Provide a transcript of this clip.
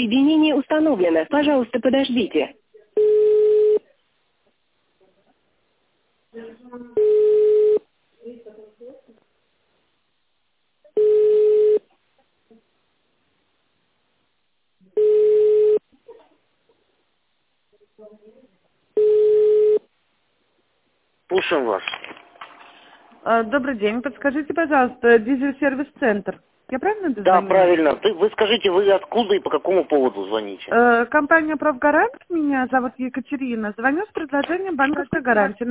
Соединение установлено. Пожалуйста, подождите. Слушаем вас. Добрый день. Подскажите, пожалуйста, дизель-сервис-центр. Я правильно Да, дозвонилась? правильно. Вы скажите, вы откуда и по какому поводу звоните? Компания «Профгарант». Меня зовут Екатерина. Звоню с предложением банковской гарантии.